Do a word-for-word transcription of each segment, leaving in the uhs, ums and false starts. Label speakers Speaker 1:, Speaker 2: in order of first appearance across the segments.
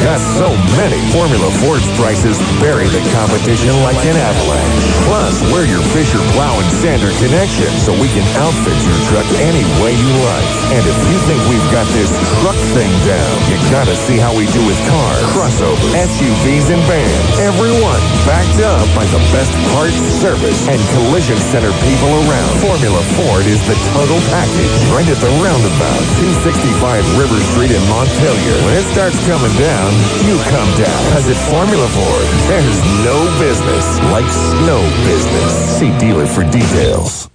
Speaker 1: got so many. Formula Ford's prices bury the competition like an avalanche. Plus, we're your Fisher Plow and Sander connection, so we can outfit your truck any way you like. And if you think we've got this truck thing down, you gotta see how we do with cars, crossovers, S U Vs, and vans. Everyone backed up by the best parts, service, and collision center people around. Formula Ford is the total package, right at the roundabout, two sixty-five River Street in Montpelier. When it starts coming down, you come down. Because at Formula Ford, there's no business like snow business. See dealer for details.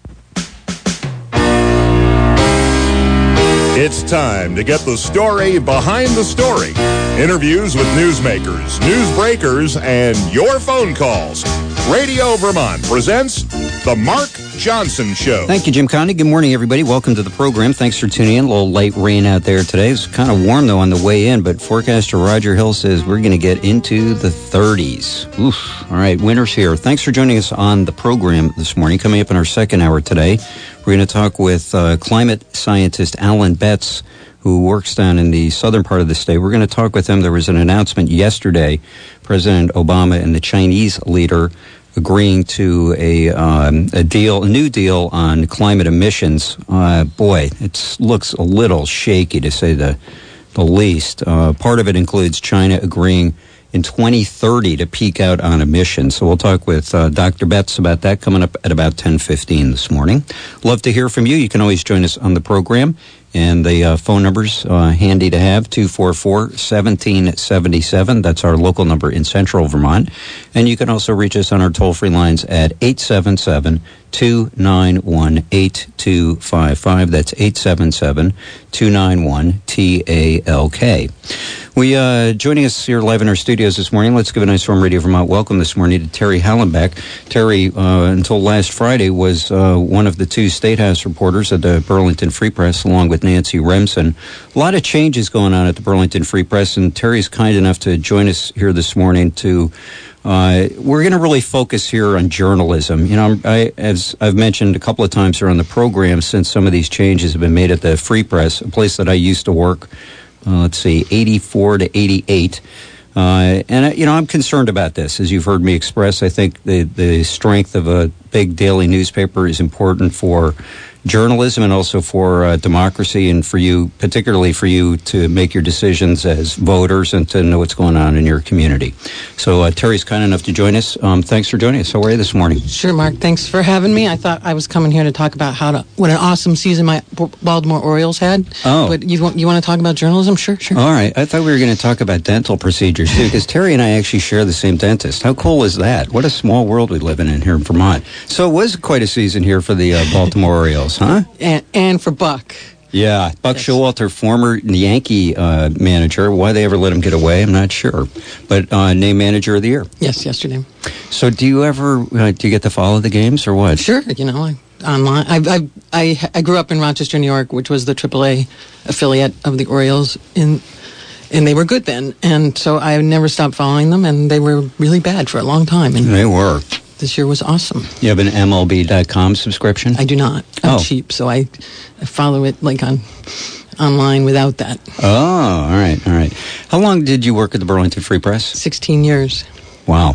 Speaker 2: It's time to get the story behind the story. Interviews with newsmakers, news breakers, and your phone calls. Radio Vermont presents The Mark Johnson Show.
Speaker 3: Thank you, Jim Conde. Good morning, everybody. Welcome to the program. Thanks for tuning in. A little light rain out there today. It's kind of warm, though, on the way in, but forecaster Roger Hill says we're going to get into the thirties. Oof. All right, winter's here. Thanks for joining us on the program this morning. Coming up in our second hour today, we're going to talk with uh, climate scientist Alan Betts, who works down in the southern part of the state. We're going to talk with him. There was an announcement yesterday, President Obama and the Chinese leader agreeing to a um, a deal, a new deal on climate emissions. Uh, boy, it looks a little shaky, to say the the least. Uh, part of it includes China agreeing in twenty thirty to peak out on emissions. So we'll talk with uh, Doctor Betts about that coming up at about ten fifteen this morning. Love to hear from you. You can always join us on the program. And the uh, phone number's uh, handy to have, two four four, one seven seven seven. That's our local number in central Vermont. And you can also reach us on our toll-free lines at eight seven seven, two nine one, eight two five five. That's eight seven seven, two nine one, T A L K. We, uh, joining us here live in our studios this morning, let's give a nice warm Radio Vermont welcome this morning to Terry Hallenbeck. Terry, uh, until last Friday, was uh, one of the two State House reporters at the Burlington Free Press, along with Nancy Remsen. A lot of changes going on at the Burlington Free Press, and Terry's kind enough to join us here this morning to Uh, we're going to really focus here on journalism. You know, I, as I've mentioned a couple of times here on the program, since some of these changes have been made at the Free Press, a place that I used to work, uh, let's see, eighty-four to eighty-eight. Uh, and, uh, you know, I'm concerned about this. As you've heard me express, I think the, the strength of a big daily newspaper is important for journalism and also for uh, democracy, and for you, particularly for you to make your decisions as voters and to know what's going on in your community. So uh, Terry's kind enough to join us. Um, thanks for joining us. How are you this morning?
Speaker 4: Sure, Mark. Thanks for having me. I thought I was coming here to talk about how to what an awesome season my Baltimore Orioles had.
Speaker 3: Oh.
Speaker 4: But you want, you want to talk about journalism? Sure, sure.
Speaker 3: All right. I thought we were going to talk about dental procedures, too, because Terry and I actually share the same dentist. How cool is that? What a small world we live in, in here in Vermont. So it was quite a season here for the uh, Baltimore Orioles, huh?
Speaker 4: And, and for Buck.
Speaker 3: Yeah, Buck
Speaker 4: Yes.
Speaker 3: Showalter, former Yankee uh, manager. Why they ever let him get away, I'm not sure. But uh, named manager of the year.
Speaker 4: Yes, yesterday.
Speaker 3: So do you ever, uh, do you get to follow the games or what?
Speaker 4: Sure, you know, I, online. I, I I I grew up in Rochester, New York, which was the triple A affiliate of the Orioles, in, and they were good then. And so I never stopped following them, and they were really bad for a long time. And
Speaker 3: They were.
Speaker 4: this year was awesome.
Speaker 3: You have an M L B dot com subscription?
Speaker 4: I do not. I'm
Speaker 3: Oh.
Speaker 4: cheap, so I, I follow it like on online without that.
Speaker 3: Oh, all right, all right. How long did you work at the Burlington Free Press?
Speaker 4: sixteen years.
Speaker 3: Wow.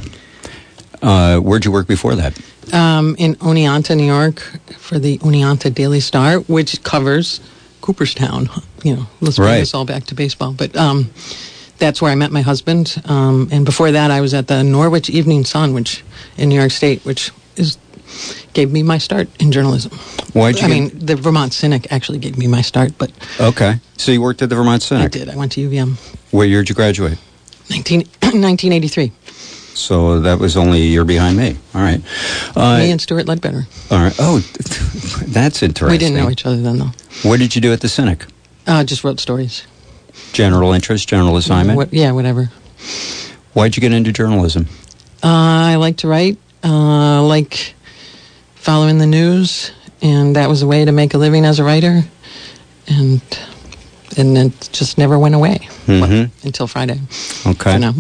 Speaker 3: Uh, where'd you work before that?
Speaker 4: Um, in Oneonta, New York, for the Oneonta Daily Star, which covers Cooperstown. You know, let's bring
Speaker 3: Right.
Speaker 4: this all back to baseball. But um, that's where I met my husband. Um, and before that, I was at the Norwich Evening Sun, which in New York State, which is gave me my start in journalism.
Speaker 3: Why'd you
Speaker 4: I
Speaker 3: get-
Speaker 4: mean, the Vermont Cynic actually gave me my start, but
Speaker 3: Okay. So you worked at the Vermont
Speaker 4: I
Speaker 3: Cynic?
Speaker 4: did. I went to U V M.
Speaker 3: What year did you graduate?
Speaker 4: nineteen, nineteen eighty-three.
Speaker 3: So that was only a year behind me. All right. Uh,
Speaker 4: Me and Stuart Ledbetter.
Speaker 3: all right. Oh, that's interesting.
Speaker 4: We didn't know each other then, though.
Speaker 3: What did you do at the Cynic?
Speaker 4: Uh, just wrote stories.
Speaker 3: General interest, general assignment?
Speaker 4: What, yeah, whatever.
Speaker 3: Why'd you get into journalism?
Speaker 4: Uh, I like to write. Uh, I like following the news, and that was a way to make a living as a writer. And and it just never went away
Speaker 3: Mhm.
Speaker 4: until Friday.
Speaker 3: Okay.
Speaker 4: For now.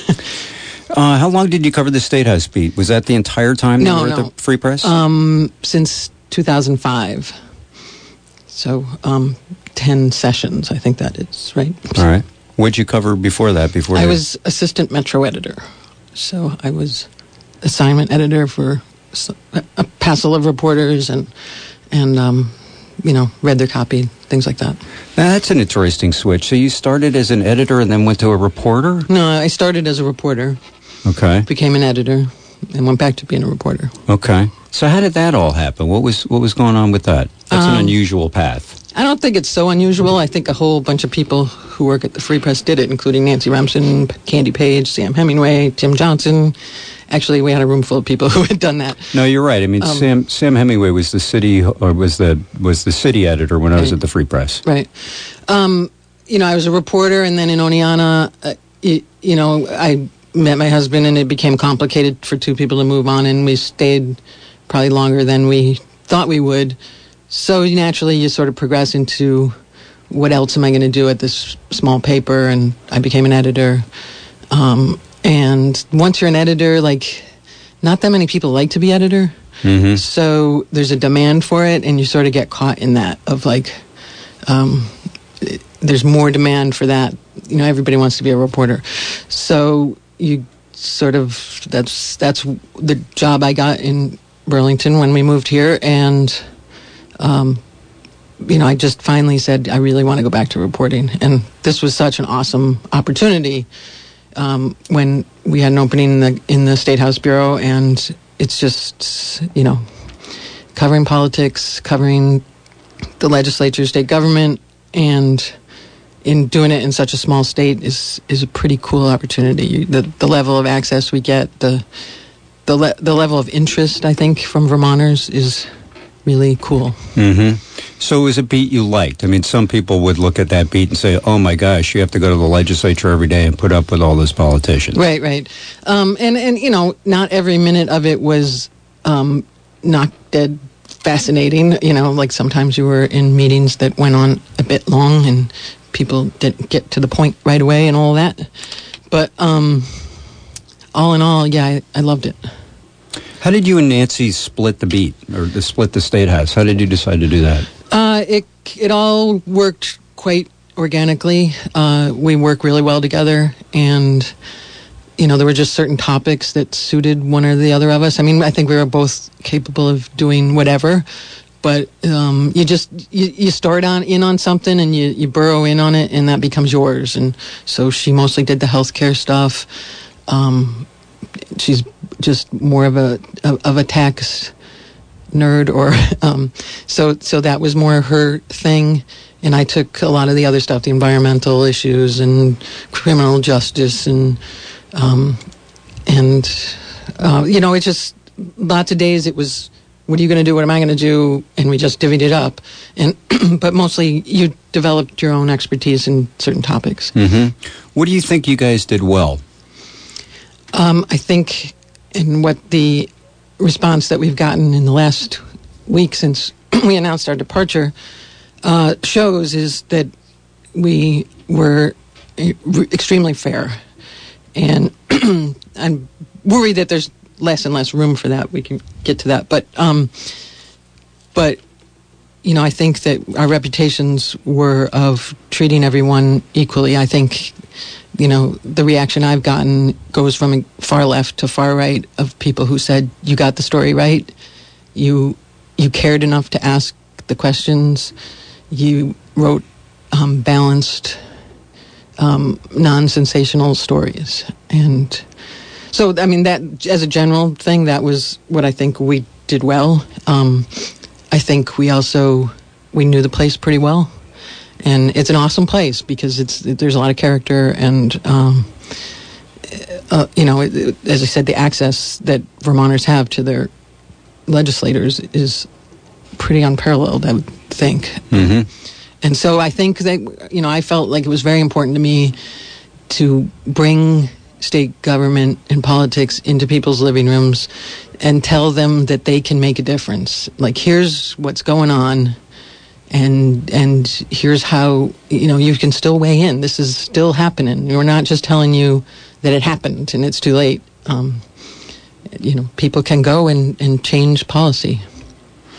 Speaker 3: Uh, how long did you cover the State House beat? Was that the entire time
Speaker 4: No,
Speaker 3: you were
Speaker 4: no.
Speaker 3: at the Free Press?
Speaker 4: Um, since two thousand five. So, um, ten sessions, I think that is, right?
Speaker 3: All right. What'd you cover before that? Before
Speaker 4: I
Speaker 3: you...
Speaker 4: was assistant Metro editor. So I was assignment editor for a passel of reporters and, and um, you know, read their copy, things like that.
Speaker 3: Now, that's an interesting switch. So you started as an editor and then went to a reporter?
Speaker 4: No, I started as a reporter.
Speaker 3: Okay.
Speaker 4: Became an editor and went back to being a reporter.
Speaker 3: Okay. So how did that all happen? What was what was going on with that? That's um, an unusual path.
Speaker 4: I don't think it's so unusual. I think a whole bunch of people who work at the Free Press did it, including Nancy Remsen, Candy Page, Sam Hemingway, Tim Johnson. Actually, we had a room full of people who had done that.
Speaker 3: No, you're right. I mean, um, Sam Sam Hemingway was the city or was the was the city editor when I was
Speaker 4: right.
Speaker 3: at the Free Press.
Speaker 4: Right. Um, you know, I was a reporter, and then in Oneonta, uh, you, you know, I met my husband, and it became complicated for two people to move on, and we stayed probably longer than we thought we would. So naturally, you sort of progress into what else am I going to do at this small paper, and I became an editor. Um, and once you're an editor, like, not that many people like to be editor.
Speaker 3: Mm-hmm.
Speaker 4: So there's a demand for it, and you sort of get caught in that of like, um, there's more demand for that. You know, everybody wants to be a reporter. So you sort of, that's that's the job I got in Burlington when we moved here, and um, you know, I just finally said I really want to go back to reporting, and this was such an awesome opportunity um, when we had an opening in the in the State House Bureau, and it's just, you know, covering politics, covering the legislature, state government, and in doing it in such a small state is is a pretty cool opportunity. The the level of access we get, the the le- the level of interest, I think, from Vermonters is really cool.
Speaker 3: Mm-hmm. So it was a beat you liked. I mean, some people would look at that beat and say, oh my gosh, you have to go to the legislature every day and put up with all those politicians.
Speaker 4: Right, right. Um, and, and, you know, not every minute of it was um, not dead fascinating. You know, like sometimes you were in meetings that went on a bit long and people didn't get to the point right away and all that. But um, all in all, yeah, I, I loved it.
Speaker 3: How did you and Nancy split the beat, or the split the State House? How did you decide to do that?
Speaker 4: Uh, it it all worked quite organically. Uh, we work really well together, and you know, there were just certain topics that suited one or the other of us. I mean, I think we were both capable of doing whatever, but um, you just you, you start on in on something and you, you burrow in on it, and that becomes yours. And so she mostly did the healthcare stuff. Um, she's just more of a of a tax nerd, or um, so so that was more her thing, and I took a lot of the other stuff, the environmental issues and criminal justice, and um, and uh, you know, it just lots of days it was, what are you going to do? What am I going to do? And we just divvied it up, and but mostly you developed your own expertise in certain topics.
Speaker 3: Mm-hmm. What do you think you guys did well?
Speaker 4: Um, I think, and what the response that we've gotten in the last week since we announced our departure uh, shows is that we were extremely fair. And I'm worried that there's less and less room for that. We can get to that. But, um, but you know, I think that our reputations were of treating everyone equally. I think, you know, the reaction I've gotten goes from far left to far right of people who said, you got the story right. You you cared enough to ask the questions. You wrote um, balanced, um, non-sensational stories. And so, I mean, that as a general thing, that was what I think we did well. Um, I think we also, we knew the place pretty well. And it's an awesome place because it's there's a lot of character, and um, uh, you know, it, it, as I said, the access that Vermonters have to their legislators is pretty unparalleled, I would think.
Speaker 3: Mm-hmm.
Speaker 4: And so I think that, you know, I felt like it was very important to me to bring state government and politics into people's living rooms and tell them that they can make a difference. Like, here's what's going on. And and here's how, you know, you can still weigh in. This is still happening. We're not just telling you that it happened and it's too late. Um, you know, people can go and, and change policy.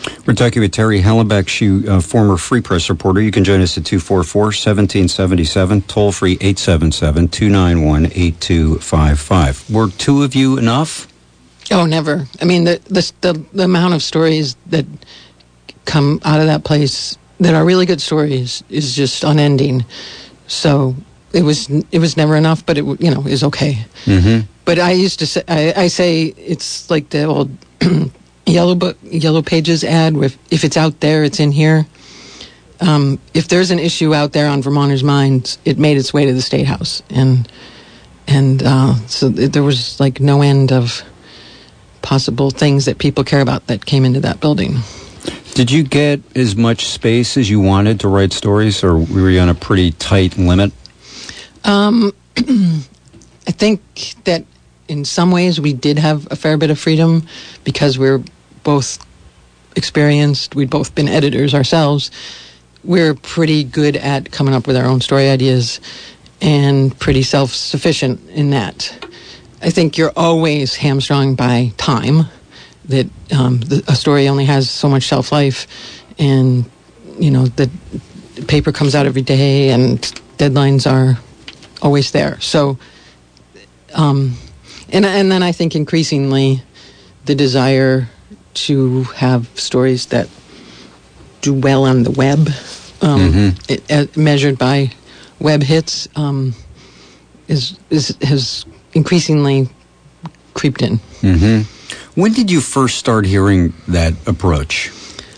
Speaker 3: We're talking with Terry Hallenbeck, she, uh, former Free Press reporter. You can join us at two four four, one seven seven seven, toll-free eight seven seven, two nine one, eight two five five. Were two of you enough?
Speaker 4: Oh, never. I mean, the, the the the amount of stories that come out of that place that are really good stories is just unending. So it was it was never enough, but it you know is okay. Mm-hmm. But I used to say I, I say it's like the old Yellow Book Yellow Pages ad with if it's out there, it's in here. Um, if there's an issue out there on Vermonters' minds, it made its way to the State House, and and uh, so th- there was like no end of possible things that people care about that came into that building.
Speaker 3: Did you get as much space as you wanted to write stories, or were you on a pretty tight limit? Um,
Speaker 4: I think that in some ways we did have a fair bit of freedom because we're both experienced. We'd both been editors ourselves. We're pretty good at coming up with our own story ideas and pretty self-sufficient in that. I think you're always hamstrung by time, that um, the, a story only has so much shelf life, and, you know, the paper comes out every day and deadlines are always there. So, um, and, and then I think increasingly the desire to have stories that do well on the web, um, mm-hmm. it, uh, measured by web hits, um, is, is has increasingly creeped in.
Speaker 3: Mm-hmm. When did you first start hearing that approach?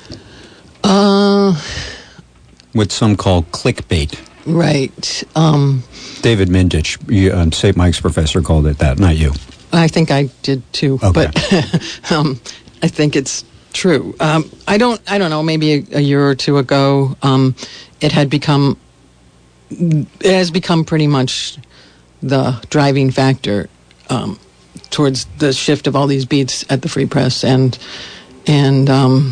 Speaker 4: Uh,
Speaker 3: what some call clickbait.
Speaker 4: Right. Um,
Speaker 3: David Mindich, you, uh, Saint Mike's professor, called it that, not you.
Speaker 4: I think I did too,
Speaker 3: okay.
Speaker 4: but um, I think it's true. Um, I don't. I don't know. Maybe a, a year or two ago, um, it had become. It has become pretty much the driving factor um, towards the shift of all these beats at the Free Press, and and um,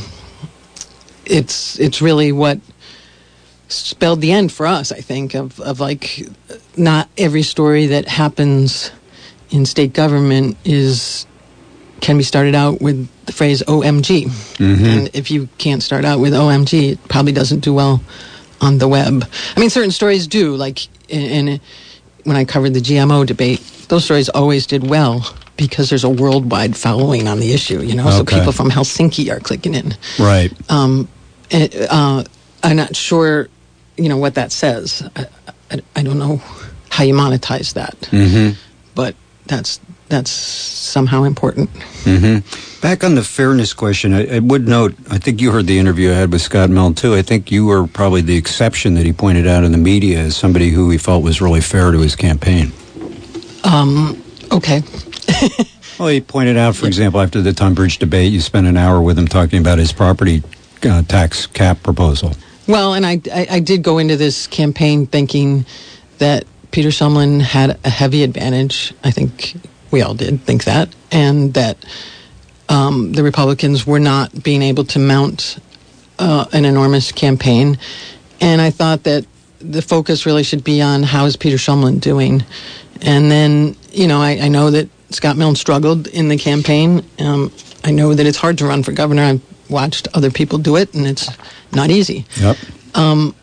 Speaker 4: it's it's really what spelled the end for us, I think, of, of like not every story that happens in state government is can be started out with the phrase O M G. Mm-hmm. And if you can't start out with O M G, it probably doesn't do well on the web. I mean, certain stories do, like in, in when I covered the G M O debate, those stories always did well because there's a worldwide following on the issue, you know, okay. So people from Helsinki are clicking in.
Speaker 3: Right. Um,
Speaker 4: and, uh, I'm not sure, you know, what that says. I, I, I don't know how you monetize that, mm-hmm. but that's that's somehow important.
Speaker 3: Mm-hmm. Back on the fairness question, I, I would note, I think you heard the interview I had with Scott Milne, too. I think you were probably the exception that he pointed out in the media as somebody who he felt was really fair to his campaign.
Speaker 4: Um, okay.
Speaker 3: Well, he pointed out, for example, after the Tunbridge debate, you spent an hour with him talking about his property uh, tax cap proposal.
Speaker 4: Well, and I, I, I did go into this campaign thinking that Peter Shumlin had a heavy advantage. I think we all did think that, and that um, the Republicans were not being able to mount uh, an enormous campaign. And I thought that the focus really should be on how is Peter Shumlin doing. And then, you know, I, I know that Scott Milne struggled in the campaign. Um, I know that it's hard to run for governor. I've watched other people do it, and it's not easy.
Speaker 3: Yep. Um,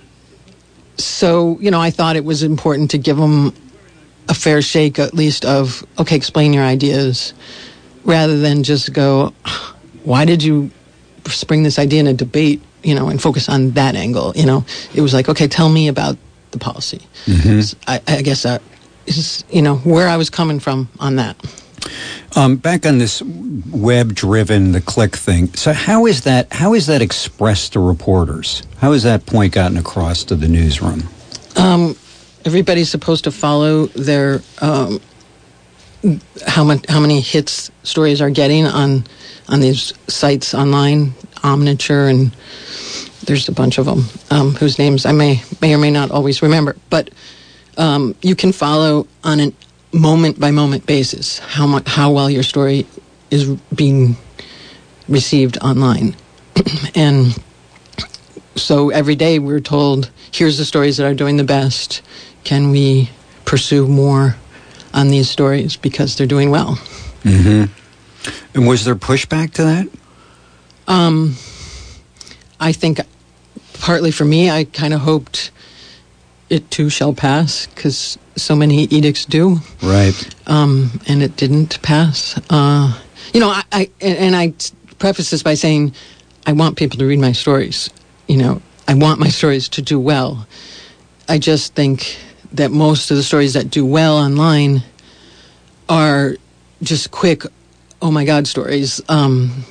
Speaker 4: so, you know, I thought it was important to give them a fair shake, at least, of, okay, explain your ideas, rather than just go, why did you spring this idea in a debate, you know, and focus on that angle, you know? It was like, okay, tell me about the policy. Mm-hmm. So I, I guess that is, you know, where I was coming from on that.
Speaker 3: Um, back on this web-driven, the click thing. So how is that? How is that expressed to reporters? How is that point gotten across to the newsroom?
Speaker 4: Um, everybody's supposed to follow their um, how much how many hits stories are getting on on these sites online, Omniture, and there's a bunch of them um, whose names I may may or may not always remember. But um, you can follow on an moment-by-moment basis how much, how well your story is being received online. And so every day we're told, here's the stories that are doing the best. Can we pursue more on these stories because they're doing well?
Speaker 3: Mm-hmm. And was there pushback to that?
Speaker 4: Um, I think partly for me, I kind of hoped it too shall pass, because so many edicts do.
Speaker 3: Right.
Speaker 4: Um, and it didn't pass. Uh, you know, I, I and I preface this by saying I want people to read my stories. You know, I want my stories to do well. I just think that most of the stories that do well online are just quick, oh my God stories. Um,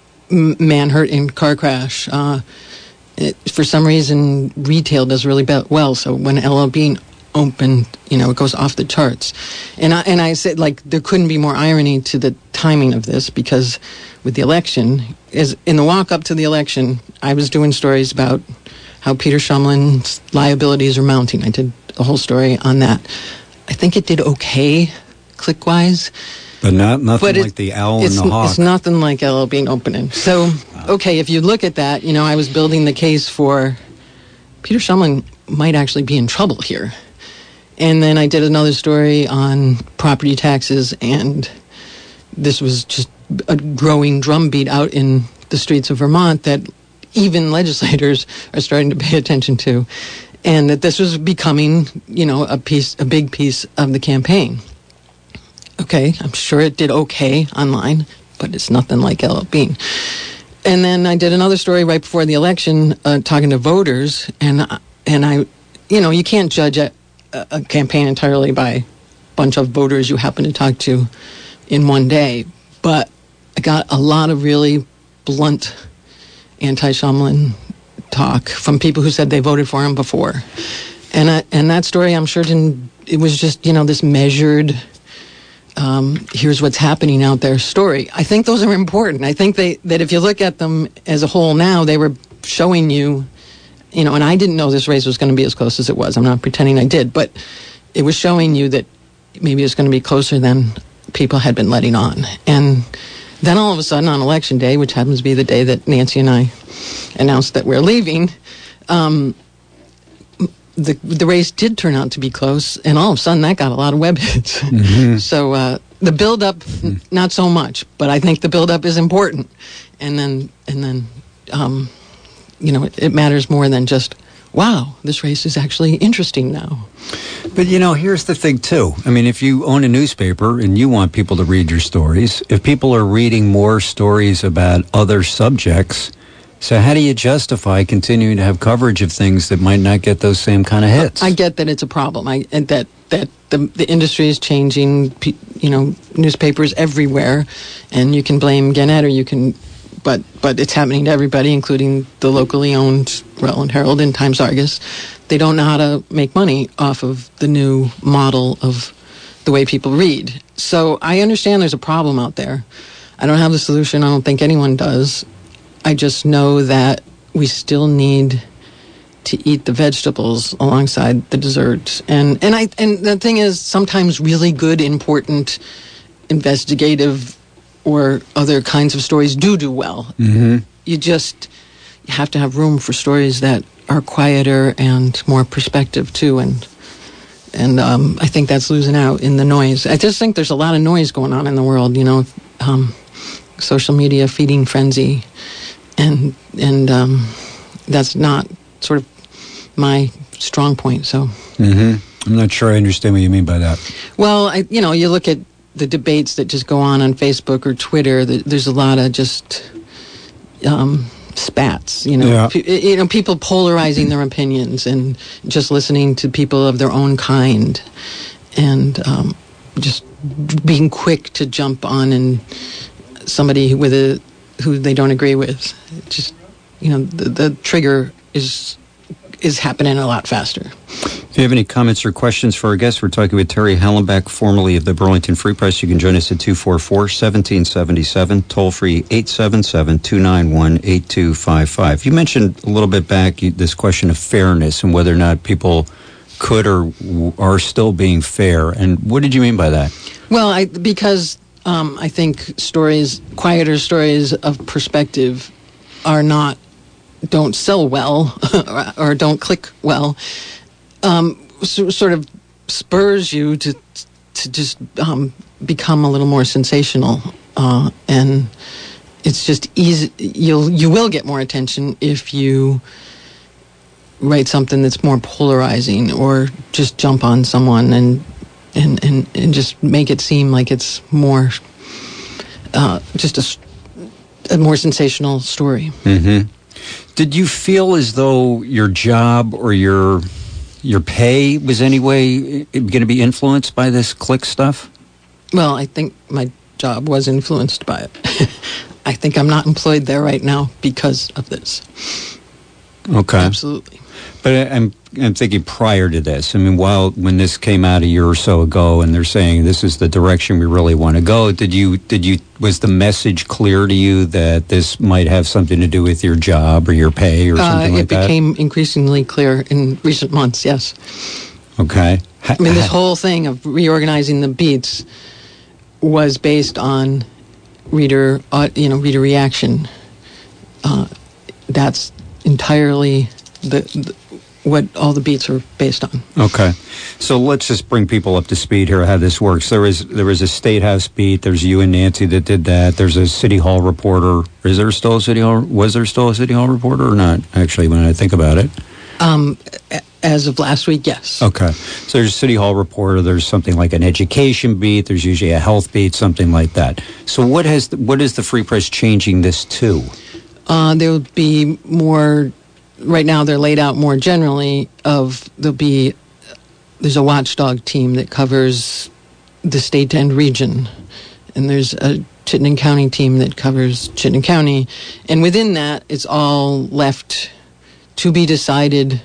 Speaker 4: man hurt in car crash. Uh, it, for some reason, retail does really be- well. So when L L Bean opened, you know, it goes off the charts. And I, and I said, like, there couldn't be more irony to the timing of this, because with the election, is in the walk up to the election, I was doing stories about how Peter Shumlin's liabilities are mounting. I did a whole story on that. I think it did okay, click-wise.
Speaker 3: But not nothing
Speaker 4: but
Speaker 3: like the owl
Speaker 4: it's,
Speaker 3: and the hawk.
Speaker 4: It's nothing like L L Bean opening. So, okay, if you look at that, you know, I was building the case for Peter Shumlin might actually be in trouble here. And then I did another story on property taxes, and this was just a growing drumbeat out in the streets of Vermont that even legislators are starting to pay attention to, and that this was becoming, you know, a piece, a big piece of the campaign. Okay, I'm sure it did okay online, but it's nothing like L L Bean. And then I did another story right before the election, uh, talking to voters, and and I, you know, you can't judge a, a campaign entirely by a bunch of voters you happen to talk to in one day, but I got a lot of really blunt anti-Shumlin talk from people who said they voted for him before. And I, and that story, I'm sure, didn't, it was just, you know, this measured, um, here's what's happening out there story. I think those are important. I think they, that if you look at them as a whole now, they were showing you, you know, and I didn't know this race was going to be as close as it was. I'm not pretending I did, but it was showing you that maybe it's going to be closer than people had been letting on. And then all of a sudden on Election Day, which happens to be the day that Nancy and I announced that we're leaving, um, the the race did turn out to be close, and all of a sudden that got a lot of web hits. Mm-hmm. So uh, the build-up, mm-hmm. not so much, but I think the build-up is important. And then, and then, um, you know, it, it matters more than just, wow, this race is actually interesting now.
Speaker 3: But, you know, here's the thing, too. I mean, if you own a newspaper and you want people to read your stories, if people are reading more stories about other subjects, so how do you justify continuing to have coverage of things that might not get those same kind of hits?
Speaker 4: I get that it's a problem. I and that that the the industry is changing. You know, newspapers everywhere, and you can blame Gannett, or you can, but but it's happening to everybody, including the locally owned Rutland Herald and Times Argus. They don't know how to make money off of the new model of the way people read. So I understand there's a problem out there. I don't have the solution. I don't think anyone does. I just know that we still need to eat the vegetables alongside the desserts. And and I and the thing is, sometimes really good, important, investigative, or other kinds of stories do do well. Mm-hmm. You just you have to have room for stories that are quieter and more perspective too, and and um, I think that's losing out in the noise. I just think there's a lot of noise going on in the world, you know, um, social media feeding frenzy, and and um, that's not sort of my strong point. So
Speaker 3: mm-hmm. I'm not sure I understand what you mean by that.
Speaker 4: Well, I, you know, you look at the debates that just go on on Facebook or Twitter. There's a lot of just. Um, spats, you know,
Speaker 3: yeah.
Speaker 4: P- you know, people polarizing their opinions and just listening to people of their own kind, and um, just being quick to jump on and somebody with a who they don't agree with. Just, you know, the, the trigger is is happening a lot faster.
Speaker 3: If you have any comments or questions for our guests, we're talking with Terry Hallenbeck, formerly of the Burlington Free Press. You can join us at two four four, one seven seven seven, toll free eight seven seven, two nine one, eight two five five. You mentioned a little bit back this question of fairness and whether or not people could or are still being fair. And what did you mean by that?
Speaker 4: Well, I, because um, I think stories, quieter stories of perspective are not, don't sell well or, or don't click well. Um, so, sort of spurs you to to just um, become a little more sensational, uh, and it's just easy. You'll you will get more attention if you write something that's more polarizing, or just jump on someone and and and, and just make it seem like it's more uh, just a, a more sensational story.
Speaker 3: Mm-hmm. Did you feel as though your job or your your pay was any way going to be influenced by this click stuff?
Speaker 4: Well, I think my job was influenced by it. I think I'm not employed there right now because of this.
Speaker 3: Okay.
Speaker 4: Absolutely.
Speaker 3: But I'm I'm thinking prior to this. I mean, while when this came out a year or so ago, and they're saying this is the direction we really want to go, did you did you was the message clear to you that this might have something to do with your job or your pay or something
Speaker 4: uh,
Speaker 3: like that?
Speaker 4: It became increasingly clear in recent months. Yes.
Speaker 3: Okay.
Speaker 4: I mean, this whole thing of reorganizing the beats was based on reader, uh, you know, reader reaction. Uh, that's entirely the, the what all the beats are based on.
Speaker 3: Okay, so let's just bring people up to speed here how this works. There is there is a State House beat. There's you and Nancy that did that. There's a City Hall reporter. Is there still a City Hall? Was there still a City Hall reporter or not? Actually, when I think about it.
Speaker 4: Um, as of last week, yes.
Speaker 3: Okay, so there's a City Hall reporter. There's something like an education beat. There's usually a health beat, something like that. So what has the, what is the Free Press changing this to?
Speaker 4: Uh, there will be more. Right now, they're laid out more generally. Of there'll be there's a watchdog team that covers the state and region, and there's a Chittenden County team that covers Chittenden County, and within that, it's all left to be decided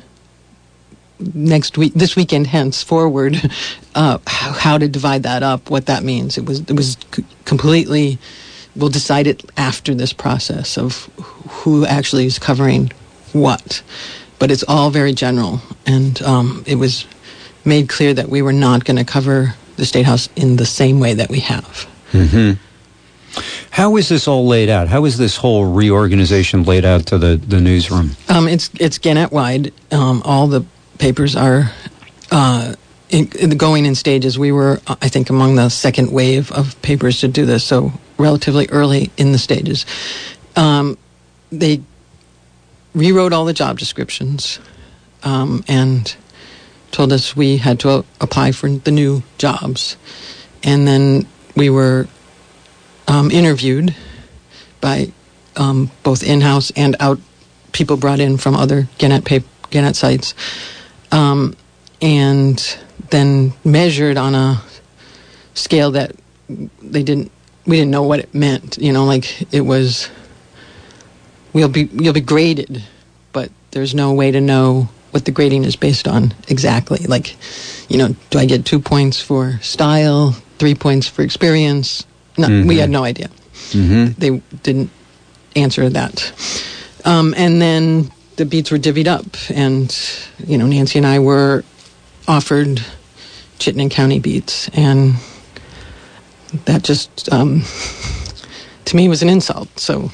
Speaker 4: next week, this weekend, henceforward, uh, how, how to divide that up, what that means. It was it was c- completely. We'll decide it after this process of who actually is covering what, but it's all very general, and um, it was made clear that we were not going to cover the State House in the same way that we have.
Speaker 3: Mm-hmm. How is this all laid out? How is this whole reorganization laid out to the, the newsroom?
Speaker 4: Um, it's it's Gannett-wide. Um, all the papers are uh, in, in going in stages. We were, I think, among the second wave of papers to do this, so relatively early in the stages. Um, they rewrote all the job descriptions um, and told us we had to uh, apply for the new jobs. And then we were um, interviewed by um, both in-house and out people brought in from other Gannett, pap- Gannett sites, um, and then measured on a scale that they didn't, we didn't know what it meant. You know, like it was, we'll be, you'll be graded, but there's no way to know what the grading is based on exactly. Like, you know, do I get two points for style, three points for experience? No, mm-hmm. We had no idea. Mm-hmm. They didn't answer that. Um, and then the beats were divvied up, and, you know, Nancy and I were offered Chittenden County beats, and that just, um, to me, was an insult. So,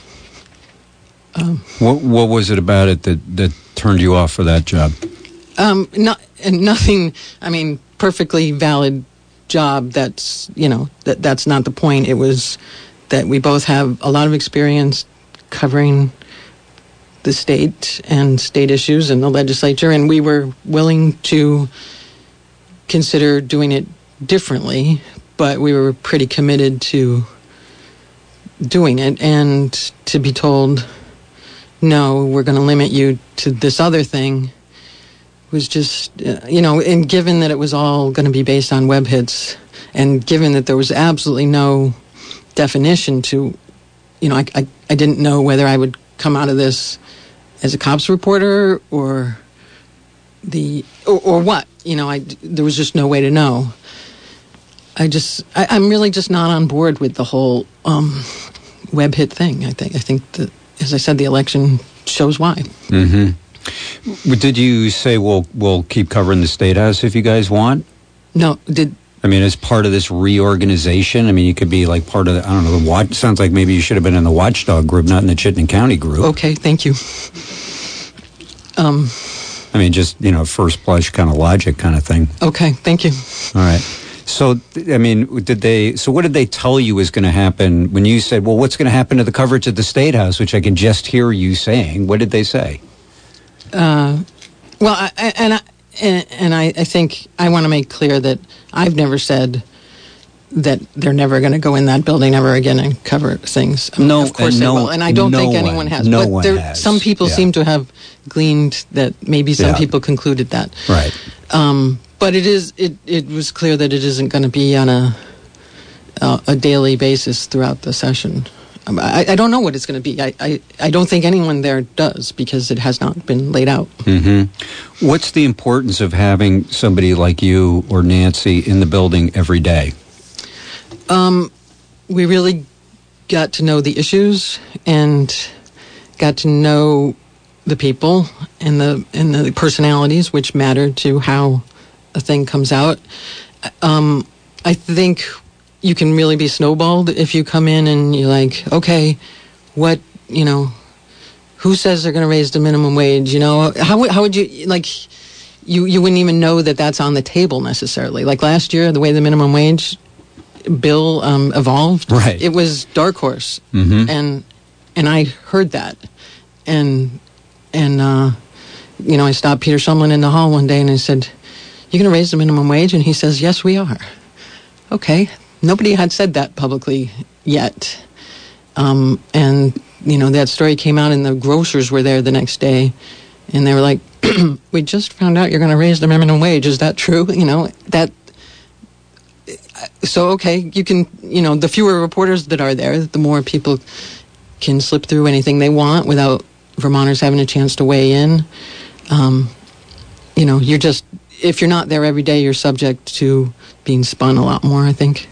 Speaker 4: um,
Speaker 3: what what was it about it that, that turned you off for that job?
Speaker 4: Um, not and nothing. I mean, perfectly valid job. That's you know that that's not the point. It was that we both have a lot of experience covering the state and state issues in the legislature, and we were willing to consider doing it differently, but we were pretty committed to doing it. And to be told, no, we're going to limit you to this other thing, was just, uh, you know, and given that it was all going to be based on web hits, and given that there was absolutely no definition to, you know, I, I, I didn't know whether I would come out of this as a cops reporter or the, or, or what, you know, I, there was just no way to know. I just, I, I'm really just not on board with the whole um, web hit thing. I think, I think that, as I said, the election shows why.
Speaker 3: Mm-hmm. Did you say we'll we'll keep covering the State House if you guys want?
Speaker 4: No, did.
Speaker 3: I mean, as part of this reorganization, I mean, you could be like part of the, I don't know, the watch. Sounds like maybe you should have been in the Watchdog group, not in the Chittenden County group.
Speaker 4: Okay, thank you. Um,
Speaker 3: I mean, just, you know, first blush kind of logic kind of thing.
Speaker 4: Okay, thank you.
Speaker 3: All right. So, I mean, did they, so what did they tell you was going to happen when you said, well, what's going to happen to the coverage at the State House, which I can just hear you saying? What did they say?
Speaker 4: Uh, well, I, I, and I, and, and I, I think I want to make clear that I've never said that they're never going to go in that building ever again and cover things. I mean,
Speaker 3: no,
Speaker 4: of course
Speaker 3: and
Speaker 4: they
Speaker 3: no,
Speaker 4: will, and I don't
Speaker 3: no
Speaker 4: think
Speaker 3: one,
Speaker 4: anyone has.
Speaker 3: No
Speaker 4: but
Speaker 3: one
Speaker 4: there,
Speaker 3: has.
Speaker 4: Some people
Speaker 3: yeah.
Speaker 4: seem to have gleaned that maybe some
Speaker 3: yeah.
Speaker 4: people concluded that.
Speaker 3: Right.
Speaker 4: Um, but it is. It, it was clear that it isn't going to be on a uh, a daily basis throughout the session. Um, I, I don't know what it's going to be. I, I, I don't think anyone there does because it has not been laid out.
Speaker 3: Mm-hmm. What's the importance of having somebody like you or Nancy in the building every day?
Speaker 4: Um, we really got to know the issues and got to know the people and the and the personalities, which matter to how a thing comes out. Um, I think you can really be snowballed if you come in and you're like, okay, what, you know, who says they're going to raise the minimum wage? You know, how how would you, like, you, you wouldn't even know that that's on the table necessarily. Like last year, the way the minimum wage bill um, evolved,
Speaker 3: right.
Speaker 4: It was dark horse,
Speaker 3: mm-hmm.
Speaker 4: and and I heard that, and and uh, you know, I stopped Peter Shumlin in the hall one day and I said, "You going to raise the minimum wage?" And he says, "Yes, we are." Okay, nobody had said that publicly yet, um, and you know that story came out, and the grocers were there the next day, and they were like, "We just found out you're going to raise the minimum wage. Is that true?" You know that. So, okay, you can, you know, the fewer reporters that are there, the more people can slip through anything they want without Vermonters having a chance to weigh in. Um, you know, you're just, if you're not there every day, you're subject to being spun a lot more, I think.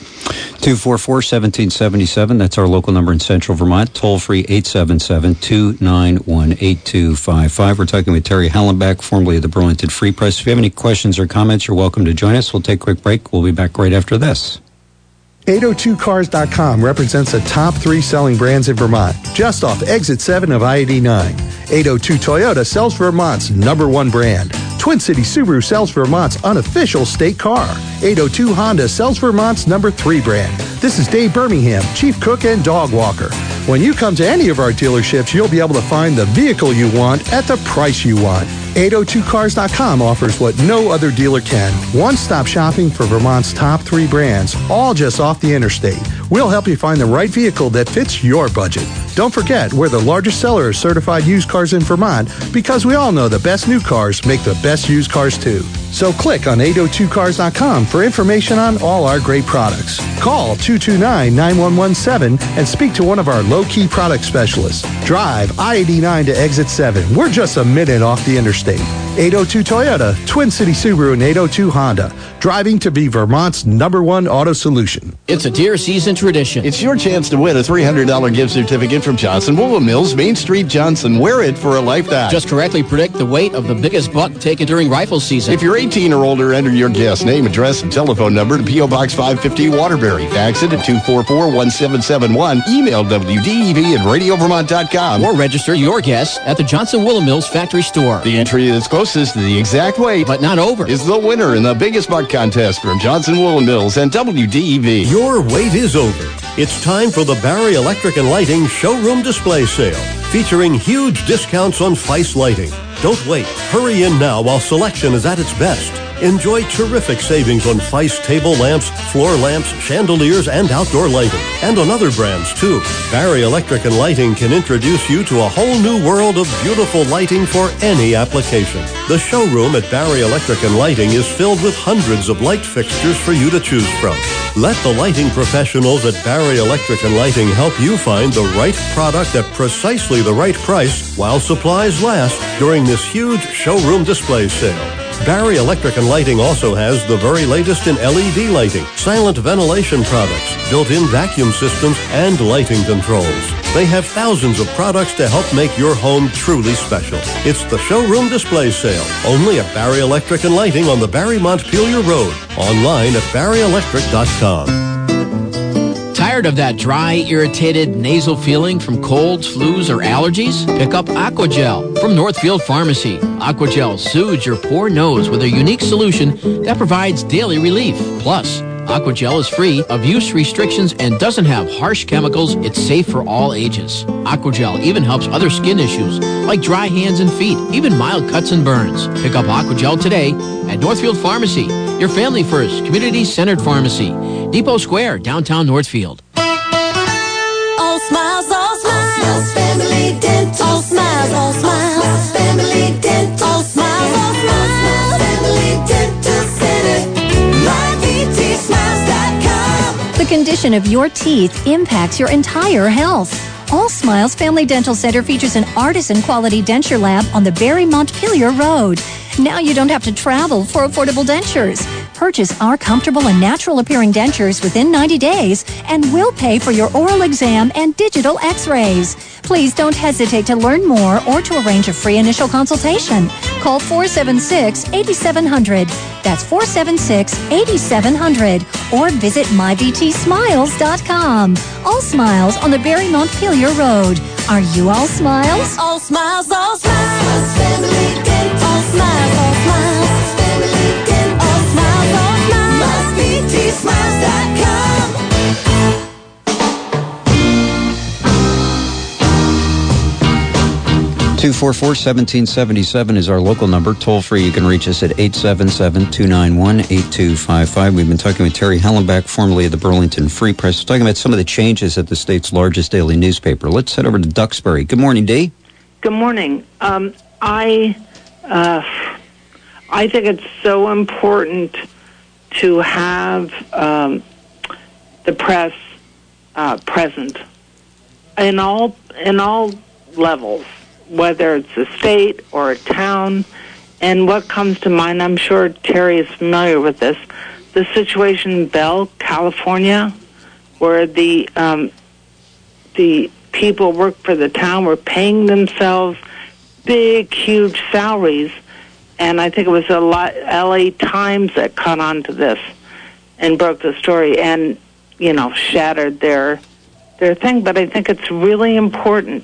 Speaker 3: two four four, one seven seven seven, that's our local number in Central Vermont. Toll free eight seven seven, two nine one, eight two five five. We're talking with Terry Hallenbach, formerly of the Burlington Free Press. If you have any questions or comments, you're welcome to join us. We'll take a quick break. We'll be back right after this.
Speaker 5: eight oh two cars dot com represents the top three selling brands in Vermont, just off exit seven of I eighty-nine. eight oh two Toyota sells Vermont's number one brand. Twin City Subaru sells Vermont's unofficial state car. eight oh two Honda sells Vermont's number three brand. This is Dave Birmingham, chief cook and dog walker. When you come to any of our dealerships, you'll be able to find the vehicle you want at the price you want. eight oh two cars dot com offers what no other dealer can. One-stop shopping for Vermont's top three brands, all just off the interstate. We'll help you find the right vehicle that fits your budget. Don't forget, we're the largest seller of certified used cars in Vermont because we all know the best new cars make the best used cars too. So click on eight oh two cars dot com for information on all our great products. Call two two nine, nine one one seven and speak to one of our low-key product specialists. Drive I eighty-nine to exit seven. We're just a minute off the interstate. eight oh two Toyota, Twin City Subaru, and eight oh two Honda. Driving to be Vermont's number one auto solution.
Speaker 6: It's a deer season tradition.
Speaker 7: It's your chance to win a three hundred dollars gift certificate from Johnson Woolen Mills, Main Street, Johnson. Wear it for a lifetime.
Speaker 6: Just correctly predict the weight of the biggest buck taken during rifle season.
Speaker 7: If you're eighteen or older, enter your guest name, address, and telephone number to P O. Box five fifty, Waterbury. Fax it at two four four, one seven seven one. Email W D E V at radio vermont dot com.
Speaker 6: Or register your guess at the Johnson Woolen Mills factory store.
Speaker 7: The entry that's closest to the exact weight,
Speaker 6: but not over,
Speaker 7: is the winner in the biggest buck contest from Johnson Woolen Mills and W D E V.
Speaker 8: Your wait is over. It's time for the Barry Electric and Lighting Showroom Display Sale, featuring huge discounts on Feist lighting. Don't wait. Hurry in now while selection is at its best. Enjoy terrific savings on Feist table lamps, floor lamps, chandeliers, and outdoor lighting. And on other brands, too. Barry Electric and Lighting can introduce you to a whole new world of beautiful lighting for any application. The showroom at Barry Electric and Lighting is filled with hundreds of light fixtures for you to choose from. Let the lighting professionals at Barry Electric and Lighting help you find the right product at precisely the right price while supplies last during this huge showroom display sale. Barry Electric and Lighting also has the very latest in L E D lighting, silent ventilation products, built-in vacuum systems, and lighting controls. They have thousands of products to help make your home truly special. It's the Showroom Display Sale, only at Barry Electric and Lighting on the Barry Montpelier Road. Online at barry electric dot com.
Speaker 6: Tired Tired of that dry, irritated, nasal feeling from colds, flus, or allergies? Pick up Aquagel from Northfield Pharmacy. Aquagel soothes your poor nose with a unique solution that provides daily relief. Plus, Aquagel is free of use restrictions and doesn't have harsh chemicals. It's safe for all ages. Aquagel even helps other skin issues like dry hands and feet, even mild cuts and burns. Pick up Aquagel today at Northfield Pharmacy, your family first, community-centered pharmacy. Depot Square, downtown Northfield.
Speaker 9: All smiles, all smiles, family dental. All smiles, all smiles, family dental. All smiles, all smiles, family dental center. My V T smiles dot com.
Speaker 10: The condition of your teeth impacts your entire health. All Smiles Family Dental Center features an artisan quality denture lab on the Barry Montpelier Road. Now you don't have to travel for affordable dentures. Purchase our comfortable and natural appearing dentures within ninety days and we'll pay for your oral exam and digital x-rays. Please don't hesitate to learn more or to arrange a free initial consultation. Call four seven six, eight seven zero zero. That's four seven six, eight seven zero zero. Or visit my v t smiles dot com. All Smiles on the Barry Montpelier Road. Are you all smiles?
Speaker 9: All smiles, all smiles, family dental. All smiles, all smiles, family dental. All smiles, all smiles, my v t smiles dot com.
Speaker 3: two four four, one seven seven seven is our local number. Toll free, you can reach us at eight seven seven, two nine one, eight two five five. We've been talking with Terry Hallenbach, formerly of the Burlington Free Press, talking about some of the changes at the state's largest daily newspaper. Let's head over to Duxbury. Good morning, Dee.
Speaker 11: Good morning. Um, I, uh, I think it's so important to have um, the press uh, present in all in all levels, whether it's a state or a town. And what comes to mind, I'm sure Terry is familiar with this, the situation in Bell, California, where the um, the people work for the town were paying themselves big, huge salaries. And I think it was a lot, L A Times that caught on to this and broke the story and, you know, shattered their their thing. But I think it's really important.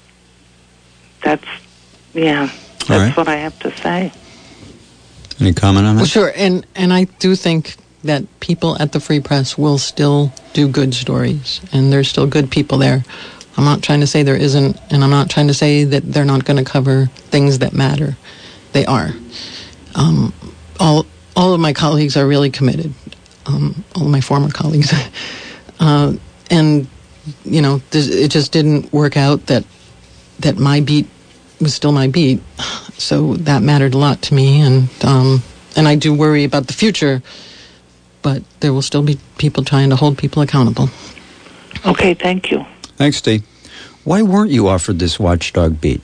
Speaker 11: That's, yeah, that's
Speaker 3: right.
Speaker 11: What I have to say.
Speaker 3: Any comment on that?
Speaker 4: Well, sure, and, and I do think that people at the Free Press will still do good stories, and there's still good people there. I'm not trying to say there isn't, and I'm not trying to say that they're not going to cover things that matter. They are. Um, all all of my colleagues are really committed, um, all of my former colleagues. uh, and, you know, it just didn't work out that that my beat was still my beat. So that mattered a lot to me, and um, and I do worry about the future, but there will still be people trying to hold people accountable.
Speaker 11: Okay, thank you.
Speaker 3: Thanks, Steve. Why weren't you offered this watchdog beat?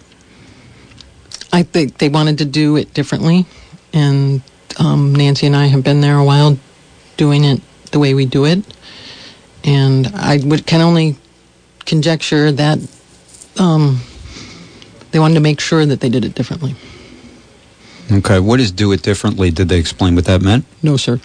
Speaker 4: I think they wanted to do it differently, and um, Nancy and I have been there a while doing it the way we do it, and I would, can only conjecture that um, they wanted to make sure that they did it differently.
Speaker 3: Okay, what is do it differently? Did they explain what that meant?
Speaker 4: No, sir.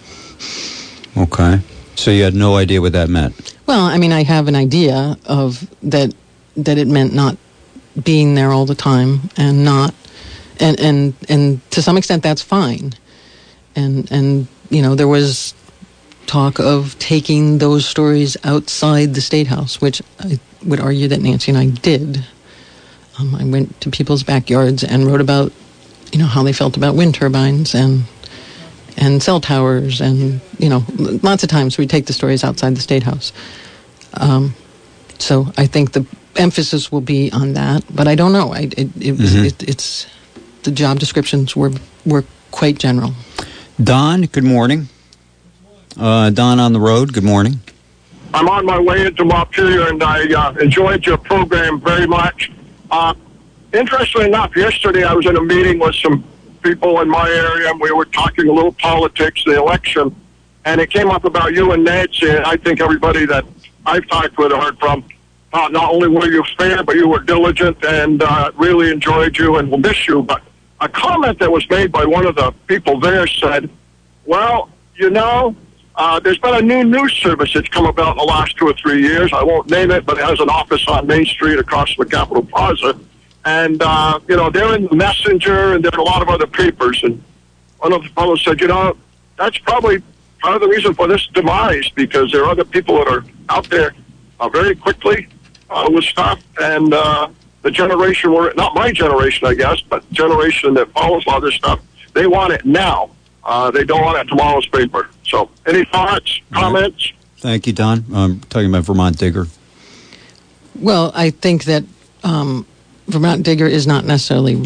Speaker 3: Okay, so you had no idea what that meant?
Speaker 4: Well, I mean, I have an idea of that that it meant not being there all the time and not, and and, and to some extent that's fine. And, and, you know, there was talk of taking those stories outside the State House, which I would argue that Nancy and I did. Um, I went to people's backyards and wrote about, you know, how they felt about wind turbines and and cell towers, and, you know, lots of times we take the stories outside the State House. Um, so I think the emphasis will be on that, but I don't know. I, it, it was,
Speaker 3: Mm-hmm.
Speaker 4: it, it's the job descriptions were were quite general.
Speaker 3: Don, good morning. Uh, Don on the road, good morning.
Speaker 12: I'm on my way into Montpelier, and I uh, enjoyed your program very much. Uh, interestingly enough, yesterday I was in a meeting with some people in my area, and we were talking a little politics, the election, and it came up about you and Nancy, and I think everybody that I've talked with or heard from, uh, not only were you fair, but you were diligent, and uh, really enjoyed you and will miss you. But a comment that was made by one of the people there said, well, you know, Uh, there's been a new news service that's come about in the last two or three years. I won't name it, but it has an office on Main Street across from the Capitol Plaza. And, uh, you know, they're in the Messenger and there are a lot of other papers. And one of the fellows said, you know, that's probably part of the reason for this demise, because there are other people that are out there uh, very quickly uh, with stuff. And uh, the generation, we're, not my generation, I guess, but generation that follows all this stuff, they want it now. Uh, they don't want it tomorrow's paper. So, any thoughts, comments?
Speaker 3: Thank you, Don. I'm talking about Vermont Digger.
Speaker 4: Well, I think that um, Vermont Digger is not necessarily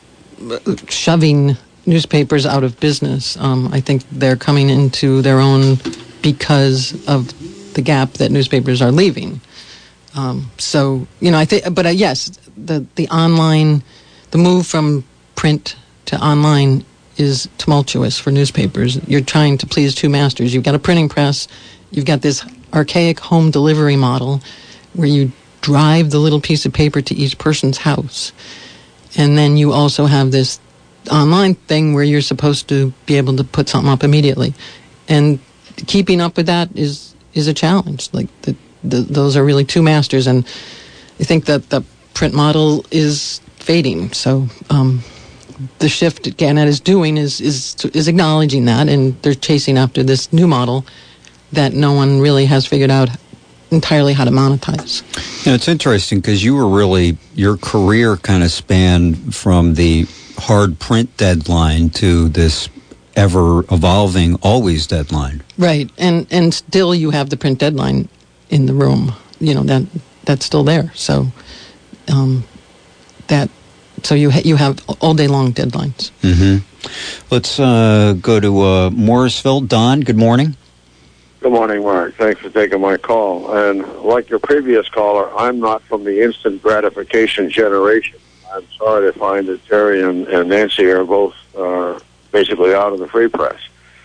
Speaker 4: shoving newspapers out of business. Um, I think they're coming into their own because of the gap that newspapers are leaving. Um, so, you know, I think, but uh, yes, the the online, the move from print to online is tumultuous for newspapers. You're trying to please two masters. You've got a printing press. You've got this archaic home delivery model where you drive the little piece of paper to each person's house. And then you also have this online thing where you're supposed to be able to put something up immediately. And keeping up with that is, is a challenge. Like, the, the, those are really two masters. And I think that the print model is fading. So, um, the shift Gannett is doing is, is is acknowledging that, and they're chasing after this new model that no one really has figured out entirely how to monetize.
Speaker 3: You know, it's interesting because you were really, your career kind of spanned from the hard print deadline to this ever-evolving, always deadline.
Speaker 4: Right, and and still you have the print deadline in the room. You know, that that's still there. So um, that... So you ha- you have all day long deadlines.
Speaker 3: Mm-hmm. Let's uh, go to uh, Morrisville. Don, good morning.
Speaker 13: Good morning, Mark. Thanks for taking my call. And like your previous caller, I'm not from the instant gratification generation. I'm sorry to find that Terry and, and Nancy are both uh, basically out of the free press.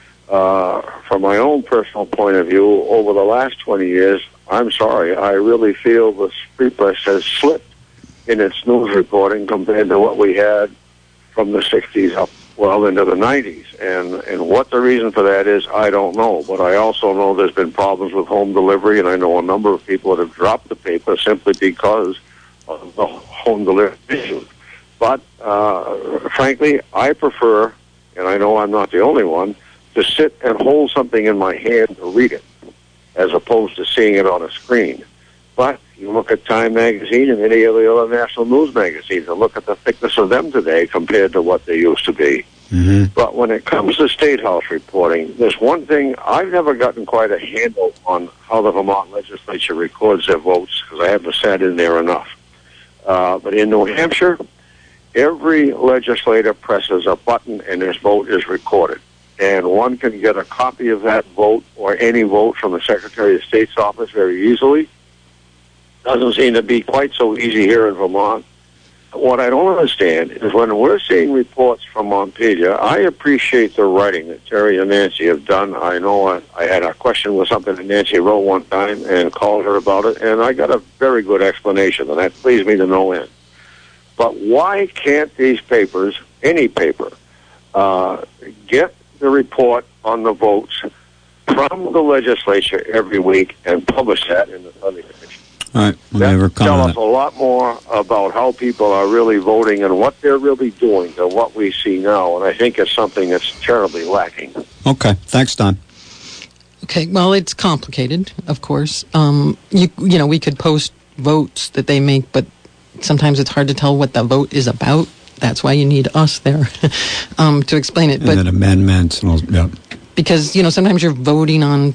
Speaker 13: Uh, from my own personal point of view, over the last twenty years, I'm sorry, I really feel the free press has slipped in its news reporting compared to what we had from the sixties up well into the nineties. And and what the reason for that is, I don't know. But I also know there's been problems with home delivery, and I know a number of people that have dropped the paper simply because of the home delivery issue. But uh, frankly, I prefer, and I know I'm not the only one, to sit and hold something in my hand to read it, as opposed to seeing it on a screen. But you look at Time Magazine and any of the other national news magazines and look at the thickness of them today compared to what they used to be.
Speaker 3: Mm-hmm.
Speaker 13: But when it comes to State House reporting, there's one thing I've never gotten quite a handle on how the Vermont legislature records their votes, because I haven't sat in there enough. Uh, but in New Hampshire, every legislator presses a button and his vote is recorded. And one can get a copy of that vote or any vote from the Secretary of State's office very easily. Doesn't seem to be quite so easy here in Vermont. What I don't understand is when we're seeing reports from Montpelier, I appreciate the writing that Terry and Nancy have done. I know I, I had a question with something that Nancy wrote one time and called her about it, and I got a very good explanation, and that pleased me to no end. But why can't these papers, any paper, uh, get the report on the votes from the legislature every week and publish that in the Sunday edition?
Speaker 3: All right, we'll
Speaker 13: that
Speaker 3: never
Speaker 13: tell
Speaker 3: comment.
Speaker 13: us a lot more about how people are really voting and what they're really doing than what we see now. And I think it's something that's terribly lacking.
Speaker 3: Okay, thanks, Don.
Speaker 4: Okay, well, it's complicated, of course. Um, you you know, we could post votes that they make, but sometimes it's hard to tell what the vote is about. That's why you need us there um, to explain it.
Speaker 3: And
Speaker 4: but
Speaker 3: then amendments and all, yeah.
Speaker 4: Because, you know, sometimes you're voting on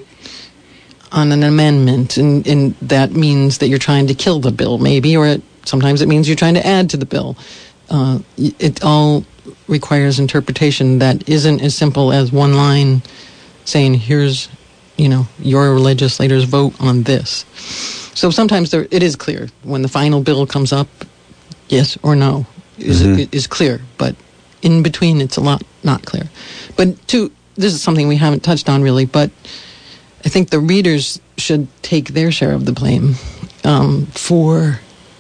Speaker 4: on an amendment, and, and that means that you're trying to kill the bill, maybe, or it, sometimes it means you're trying to add to the bill. Uh, it all requires interpretation that isn't as simple as one line saying, here's, you know, your legislators vote on this. So sometimes there, it is clear. When the final bill comes up, yes or no is,
Speaker 3: Mm-hmm.
Speaker 4: is clear, but in between it's a lot not clear. But two, this is something we haven't touched on really, but I think the readers should take their share of the blame um, for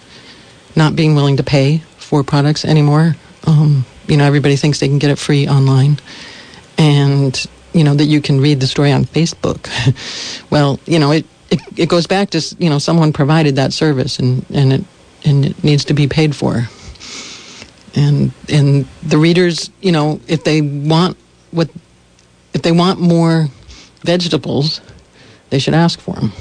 Speaker 4: not being willing to pay for products anymore. Um, you know, everybody thinks they can get it free online. And you know, that you can read the story on Facebook. Well, you know, it, it, it goes back to, you know, someone provided that service, and, and it and it needs to be paid for. And and the readers, you know, if they want what, if they want more vegetables, they should ask for them.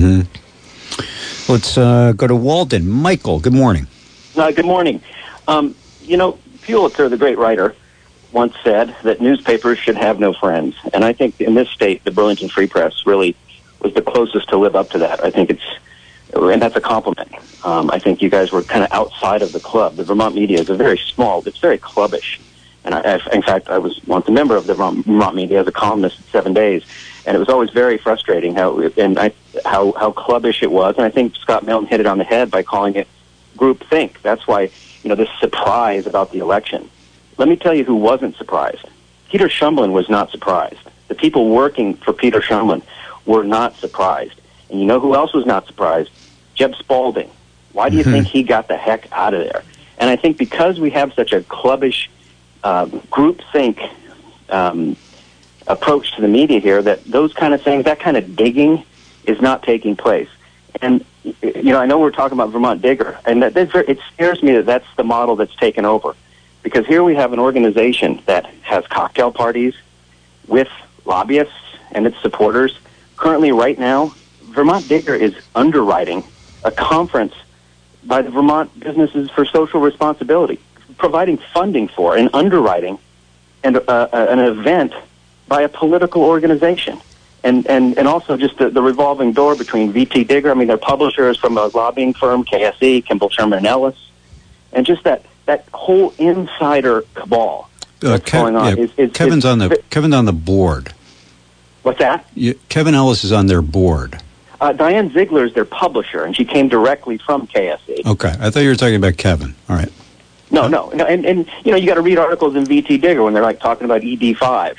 Speaker 3: Mm-hmm. Let's uh, go to Walden. Michael, good morning.
Speaker 14: Uh, good morning. Um, you know, Pulitzer, the great writer, once said that newspapers should have no friends. And I think in this state, the Burlington Free Press really was the closest to live up to that. I think it's, and that's a compliment. Um, I think you guys were kind of outside of the club. The Vermont media is a very small, it's very clubbish. And I, I, in fact, I was once a member of the Vermont media as a columnist at Seven Days. And it was always very frustrating how, and I, how, how clubbish it was. And I think Scott Milton hit it on the head by calling it groupthink. That's why, you know, this surprise about the election. Let me tell you who wasn't surprised. Peter Shumlin was not surprised. The people working for Peter Shumlin were not surprised. And you know who else was not surprised? Jeb Spalding. Why do you mm-hmm. think he got the heck out of there? And I think because we have such a clubbish uh, groupthink um, approach to the media here, that those kind of things, that kind of digging is not taking place. And, you know, I know we're talking about Vermont Digger, and that, that's very, it scares me that that's the model that's taken over. Because here we have an organization that has cocktail parties with lobbyists and its supporters. Currently, right now, Vermont Digger is underwriting a conference by the Vermont Businesses for Social Responsibility, providing funding for and underwriting and uh, an event by a political organization. And, and, and also just the, the revolving door between V T Digger. I mean, their publisher is from a lobbying firm, K S E, Kimball, Sherman, and Ellis. And just that, that whole insider cabal
Speaker 3: uh,
Speaker 14: that's
Speaker 3: Kev,
Speaker 14: going on.
Speaker 3: yeah,
Speaker 14: is, is,
Speaker 3: Kevin's,
Speaker 14: is,
Speaker 3: on the, Kevin's on the board.
Speaker 14: What's that?
Speaker 3: You, Kevin Ellis is on their board.
Speaker 14: Uh, Diane Ziegler is their publisher, and she came directly from K S E.
Speaker 3: Okay. I thought you were talking about Kevin. All right.
Speaker 14: No, no. no and, and, you know, you got to read articles in V T Digger when they're, like, talking about E B five.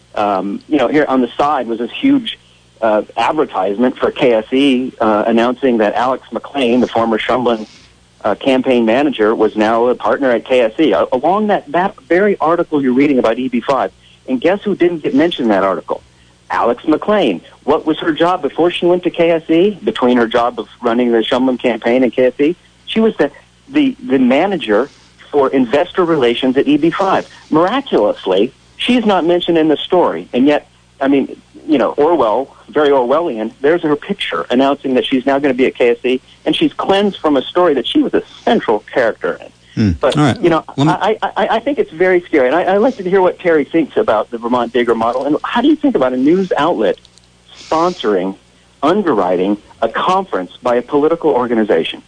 Speaker 14: Um, you know, here on the side was this huge uh, advertisement for K S E uh, announcing that Alex McLean, the former Shumlin uh, campaign manager, was now a partner at K S E. Uh, along that, that very article you're reading about E B five. And guess who didn't get mentioned in that article? Alex McLean. What was her job before she went to K S E? Between her job of running the Shumlin campaign and K S E, she was the, the, the manager for investor relations at E B five. Miraculously, she's not mentioned in the story. And yet, I mean, you know, Orwell, very Orwellian, there's her picture announcing that she's now going to be at K S E, and she's cleansed from a story that she was a central character in.
Speaker 3: Hmm.
Speaker 14: But,
Speaker 3: right.
Speaker 14: you know,
Speaker 3: me...
Speaker 14: I, I, I think it's very scary. And I, I'd like to hear what Terry thinks about the Vermont Digger model. And how do you think about a news outlet sponsoring, underwriting a conference by a political organization?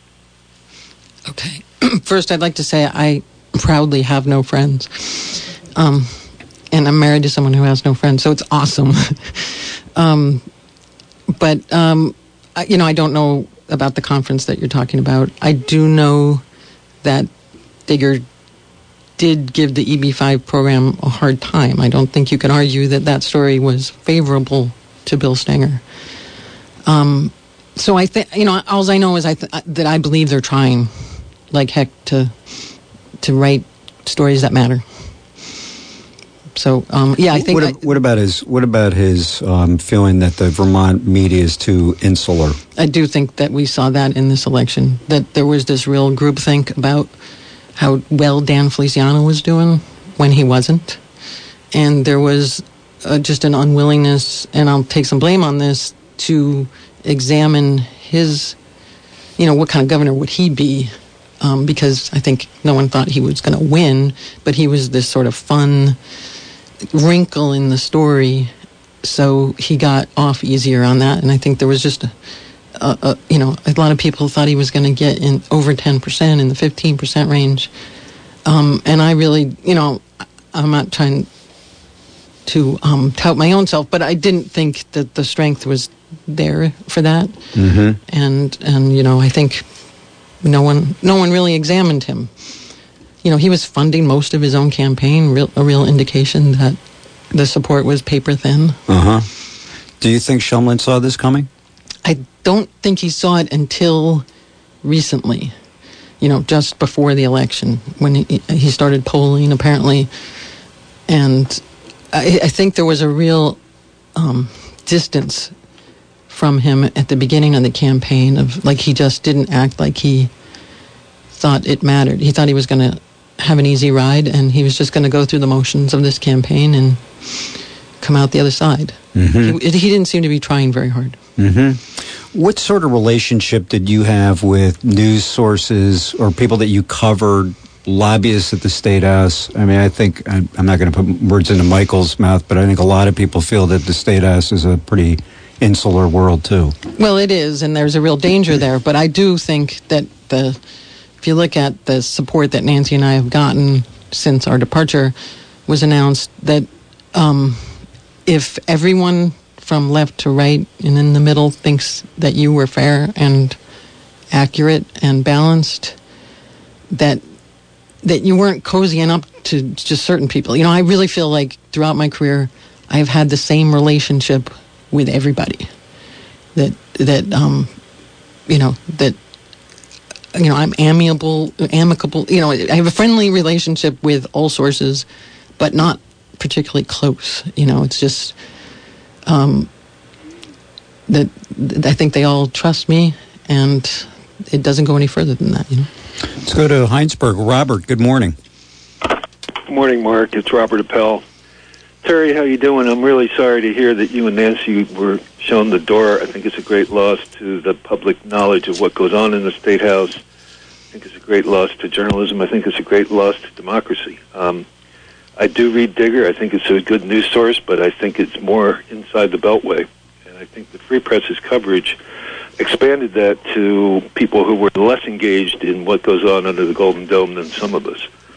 Speaker 4: Okay. First, I'd like to say I proudly have no friends. Um, and I'm married to someone who has no friends, so it's awesome. um, but, um, I, you know, I don't know about the conference that you're talking about. I do know that Digger did give the E B five program a hard time. I don't think you can argue that that story was favorable to Bill Stenger. Um, so I think, you know, all I know is I th- that I believe they're trying like heck to to write stories that matter. So um, yeah, I think.
Speaker 3: What,
Speaker 4: I,
Speaker 3: what about his? What about his um, feeling that the Vermont media is too insular?
Speaker 4: I do think that we saw that in this election. That there was this real groupthink about how well Dan Feliciano was doing when he wasn't, and there was uh, just an unwillingness, and I'll take some blame on this, to examine his, you know, what kind of governor would he be? Um, because I think no one thought he was going to win, but he was this sort of fun wrinkle in the story, so he got off easier on that. And I think there was just a, a, a you know, a lot of people thought he was going to get in over ten percent, in the fifteen percent range. Um, and I really, you know, I'm not trying to um, tout my own self, but I didn't think that the strength was there for that.
Speaker 3: Mm-hmm.
Speaker 4: And and you know, I think no one no one really examined him. You know, he was funding most of his own campaign, real, a real indication that the support was paper thin.
Speaker 3: Uh-huh. Do you think Shumlin saw this coming?
Speaker 4: I don't think he saw it until recently, you know, just before the election, when he, he started polling, apparently. And I, I think there was a real um, distance from him at the beginning of the campaign of like he just didn't act like he thought it mattered. He thought he was going to have an easy ride, and he was just going to go through the motions of this campaign and come out the other side. Mm-hmm. He, he didn't seem to be trying very hard.
Speaker 3: Mm-hmm. What sort of relationship did you have with news sources or people that you covered, lobbyists at the State House? I mean, I think, I'm not going to put words into Michael's mouth, but I think a lot of people feel that the State House is a pretty insular world, too.
Speaker 4: Well, it is, and there's a real danger there, but I do think that the, if you look at the support that Nancy and I have gotten since our departure was announced, that um, if everyone from left to right and in the middle thinks that you were fair and accurate and balanced, that that you weren't cozying up to just certain people. You know, I really feel like throughout my career, I've had the same relationship with everybody. That that um, you know that you know I'm amiable, amicable. You know, I have a friendly relationship with all sources, but not particularly close. You know, it's just um, that, that I think they all trust me, and it doesn't go any further than that. You know.
Speaker 3: Let's go to Heinsberg. Robert, good morning.
Speaker 15: Good morning, Mark. It's Robert Appel. Terry, how you doing? I'm really sorry to hear that you and Nancy were shown the door. I think it's a great loss to the public knowledge of what goes on in the State House. I think it's a great loss to journalism. I think it's a great loss to democracy. Um, I do read Digger. I think it's a good news source, but I think it's more inside the Beltway. And I think the Free Press's coverage expanded that to people who were less engaged in what goes on under the Golden Dome than some of us.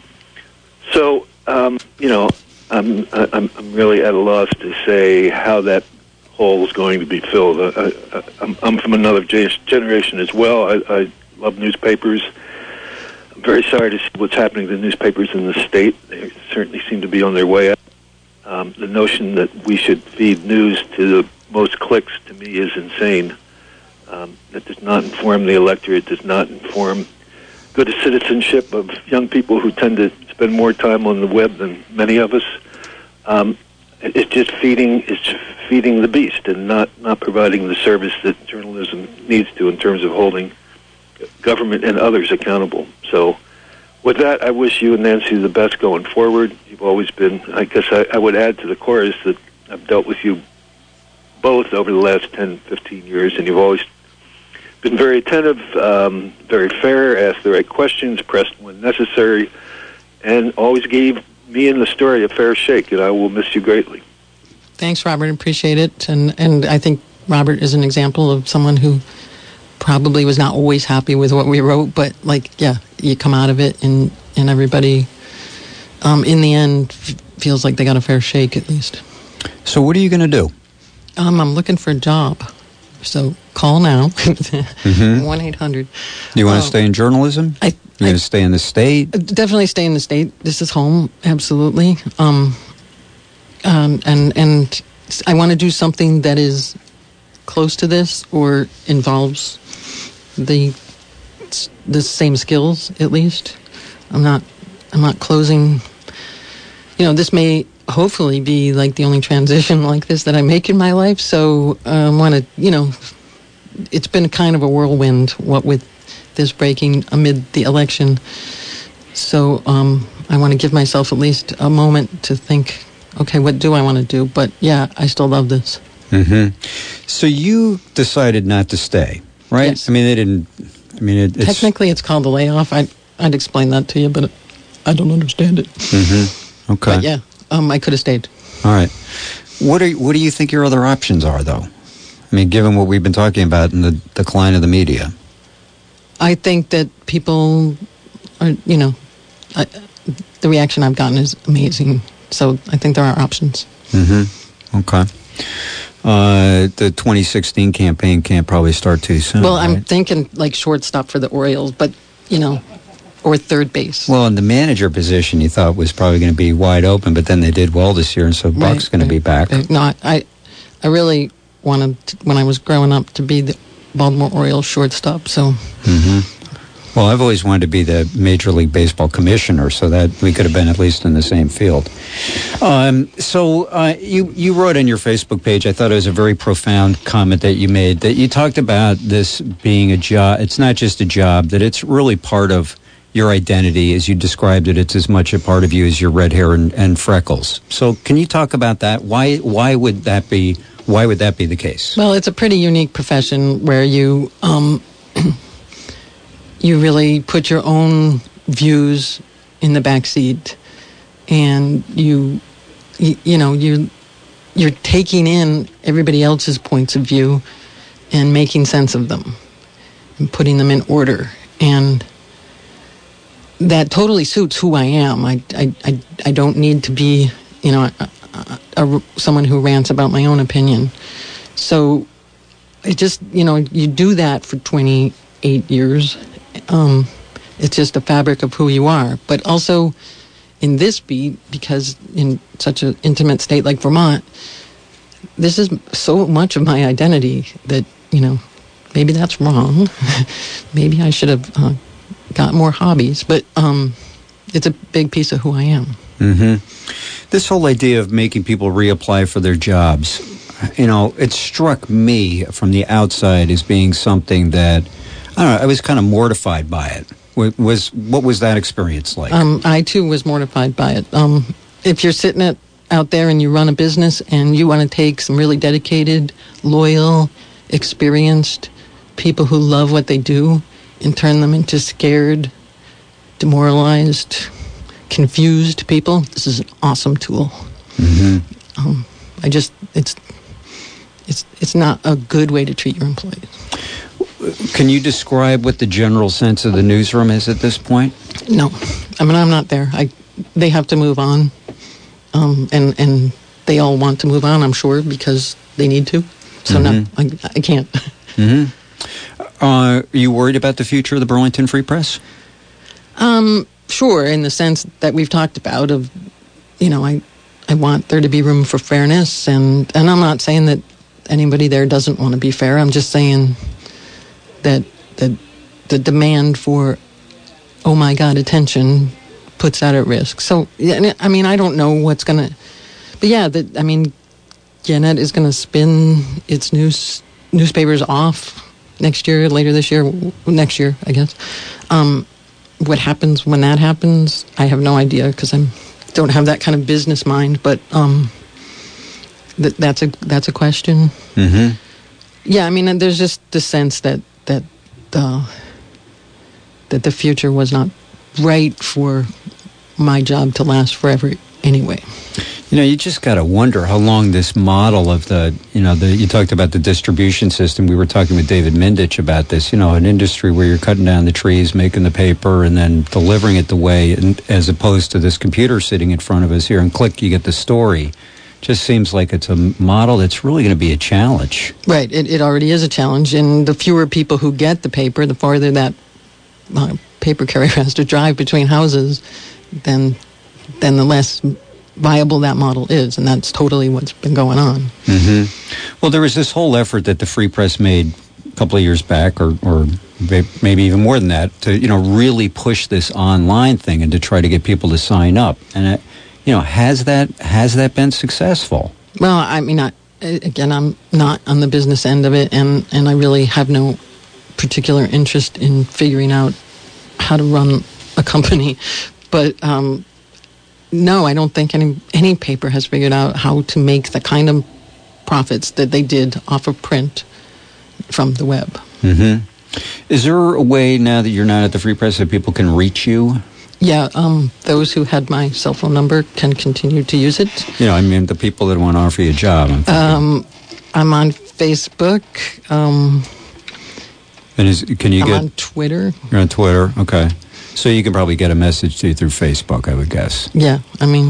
Speaker 15: So, um, you know, I'm, I'm I'm really at a loss to say how that hole is going to be filled. I, I, I'm, I'm from another generation as well. I, I love newspapers. I'm very sorry to see what's happening to the newspapers in the state. They certainly seem to be on their way out. Um, the notion that we should feed news to the most clicks, to me, is insane. Um, that does not inform the electorate, does not inform good citizenship of young people who tend to spend more time on the web than many of us. Um, it, it's just feeding, it's feeding the beast and not, not providing the service that journalism needs to in terms of holding government and others accountable. So with that, I wish you and Nancy the best going forward. You've always been, I guess I, I would add to the chorus that I've dealt with you both over the last ten, fifteen years, and you've always been very attentive, um, very fair, asked the right questions, pressed when necessary, and always gave me and the story a fair shake, and I will miss you greatly.
Speaker 4: Thanks, Robert. Appreciate it. And and I think Robert is an example of someone who probably was not always happy with what we wrote, but, like, yeah, you come out of it, and, and everybody, um, in the end, f- feels like they got a fair shake, at least.
Speaker 3: So what are you going to do?
Speaker 4: Um, I'm looking for a job. So call now, one eight hundred.
Speaker 3: Do you want to
Speaker 4: Um,
Speaker 3: stay in journalism?
Speaker 4: I,
Speaker 3: you want to stay in the state?
Speaker 4: Definitely stay in the state. This is home, absolutely. Um, um, and and I want to do something that is close to this or involves the the same skills, at least. I'm not I'm not closing. You know, this may hopefully be like the only transition like this that I make in my life. So I um, want to, you know, it's been kind of a whirlwind, what with this breaking amid the election. So um, I want to give myself at least a moment to think, okay, what do I want to do? But yeah, I still love this.
Speaker 3: Mm-hmm. So you decided not to stay, right?
Speaker 4: Yes.
Speaker 3: I mean, they didn't, I mean, it, it's...
Speaker 4: Technically, it's called a layoff. I'd, I'd explain that to you, but I don't understand it.
Speaker 3: Mm-hmm. Okay.
Speaker 4: But yeah, um, I could have stayed.
Speaker 3: All right. What are what do you think your other options are, though? I mean, given what we've been talking about in the decline of the media.
Speaker 4: I think that people are, you know, I, the reaction I've gotten is amazing. So I think there are options.
Speaker 3: Mm-hmm. Okay. Uh, the twenty sixteen campaign can't probably start too soon.
Speaker 4: Well, I'm
Speaker 3: right?
Speaker 4: thinking like shortstop for the Orioles, but, you know, or third base.
Speaker 3: Well, in the manager position, you thought was probably going to be wide open, but then they did well this year, and so Buck's
Speaker 4: Right,
Speaker 3: going
Speaker 4: right,
Speaker 3: to be back.
Speaker 4: right. No, I, I really wanted, to, when I was growing up, to be the Baltimore Orioles shortstop, so...
Speaker 3: Mm-hmm. Well, I've always wanted to be the Major League Baseball commissioner, so that we could have been at least in the same field. Um, so uh, you you wrote on your Facebook page, I thought it was a very profound comment that you made, that you talked about this being a job. It's not just a job, that it's really part of your identity. As you described it, it's as much a part of you as your red hair and, and freckles. So can you talk about that? Why why would that be? Why would that be the case?
Speaker 4: Well, it's a pretty unique profession where you um, you really put your own views in the back seat, and you, you you know you you're taking in everybody else's points of view and making sense of them and putting them in order, and that totally suits who I am. I I I, I don't need to be, you know, a, a, a, someone who rants about my own opinion. So it just, you know, you do that for twenty-eight years. Um, it's just a fabric of who you are. But also in this beat, because in such an intimate state like Vermont, this is so much of my identity that, you know, maybe that's wrong. Maybe I should have uh, got more hobbies. But um, it's a big piece of who I am.
Speaker 3: Mm-hmm. This whole idea of making people reapply for their jobs, you know, it struck me from the outside as being something that, I don't know, I was kind of mortified by it. Was what was that experience like?
Speaker 4: Um, I, too, was mortified by it. Um, if you're sitting at, out there and you run a business and you want to take some really dedicated, loyal, experienced people who love what they do and turn them into scared, demoralized, confused people, this is an awesome tool.
Speaker 3: Mm-hmm.
Speaker 4: Um, I just, it's, it's, it's not a good way to treat your employees.
Speaker 3: Can you describe what the general sense of the newsroom is at this point?
Speaker 4: No, I mean, I'm not there. I, they have to move on, um, and and they all want to move on, I'm sure, because they need to. So
Speaker 3: Mm-hmm.
Speaker 4: no, I, I can't.
Speaker 3: Mm-hmm. Uh, are you worried about the future of the Burlington Free Press?
Speaker 4: Um, sure, in the sense that we've talked about of, you know, I, I want there to be room for fairness, and, and I'm not saying that anybody there doesn't want to be fair. I'm just saying that the the demand for, oh my God, attention puts that at risk. So, yeah, I mean, I don't know what's going to, but yeah, the, I mean, Gannett is going to spin its news newspapers off next year, later this year, next year, I guess. Um, what happens when that happens, I have no idea, because I don't have that kind of business mind, but um, th- that's a that's a question.
Speaker 3: Mm-hmm.
Speaker 4: Yeah, I mean, there's just the sense that that uh, that the future was not right for my job to last forever anyway.
Speaker 3: You know, you just got to wonder how long this model of the, you know, the you talked about the distribution system. We were talking with David Mindich about this, you know, an industry where you're cutting down the trees, making the paper, and then delivering it the way, and, as opposed to this computer sitting in front of us here, and click, you get the story. Just seems like it's a model that's really going to be a challenge.
Speaker 4: Right. It, it already is a challenge. And the fewer people who get the paper, the farther that uh, paper carrier has to drive between houses, then, then the less viable that model is. And that's totally what's been going on.
Speaker 3: Mm-hmm. Well, there was this whole effort that the Free Press made a couple of years back, or, or maybe even more than that, to, you know, really push this online thing and to try to get people to sign up. And it, You know, has that has that been successful?
Speaker 4: Well, I mean, I, again, I'm not on the business end of it, and, and I really have no particular interest in figuring out how to run a company. But um, no, I don't think any any paper has figured out how to make the kind of profits that they did off of print from the web.
Speaker 3: Mm-hmm. Is there a way now that you're not at the Free Press that people can reach you?
Speaker 4: Yeah, um, those who had my cell phone number can continue to use it.
Speaker 3: You know, I mean, the people that want to offer you a job. I'm,
Speaker 4: um, I'm on Facebook. Um,
Speaker 3: and is, can you
Speaker 4: I'm
Speaker 3: get
Speaker 4: on Twitter.
Speaker 3: You're on Twitter, okay. So you can probably get a message to you through Facebook, I would guess.
Speaker 4: Yeah, I mean,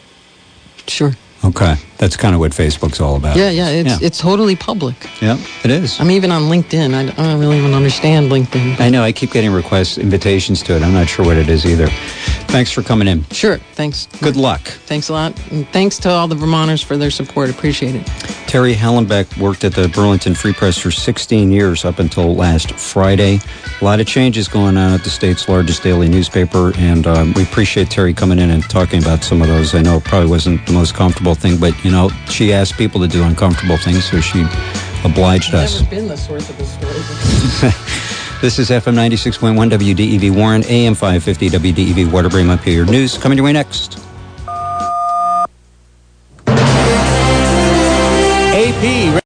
Speaker 4: sure.
Speaker 3: Okay, that's kind of what Facebook's all about.
Speaker 4: Yeah, yeah, it's
Speaker 3: yeah.
Speaker 4: it's totally public.
Speaker 3: Yeah, it is.
Speaker 4: I'm even on LinkedIn. I, I don't really even understand LinkedIn.
Speaker 3: I know, I keep getting requests, invitations to it. I'm not sure what it is either. Thanks for coming in.
Speaker 4: Sure, thanks.
Speaker 3: Good luck.
Speaker 4: Thanks a lot. And thanks to all the Vermonters for their support. Appreciate it.
Speaker 3: Terry Hallenbeck worked at the Burlington Free Press for sixteen years up until last Friday. A lot of changes going on at the state's largest daily newspaper, and um, we appreciate Terry coming in and talking about some of those. I know it probably wasn't the most comfortable thing, but, you know, she asked people to do uncomfortable things, so she obliged
Speaker 4: I've
Speaker 3: us.
Speaker 4: never been the source of the story.
Speaker 3: This is F M ninety-six point one W D E V Warren, A M five fifty W D E V Waterbury, Montpelier News. Coming your way next.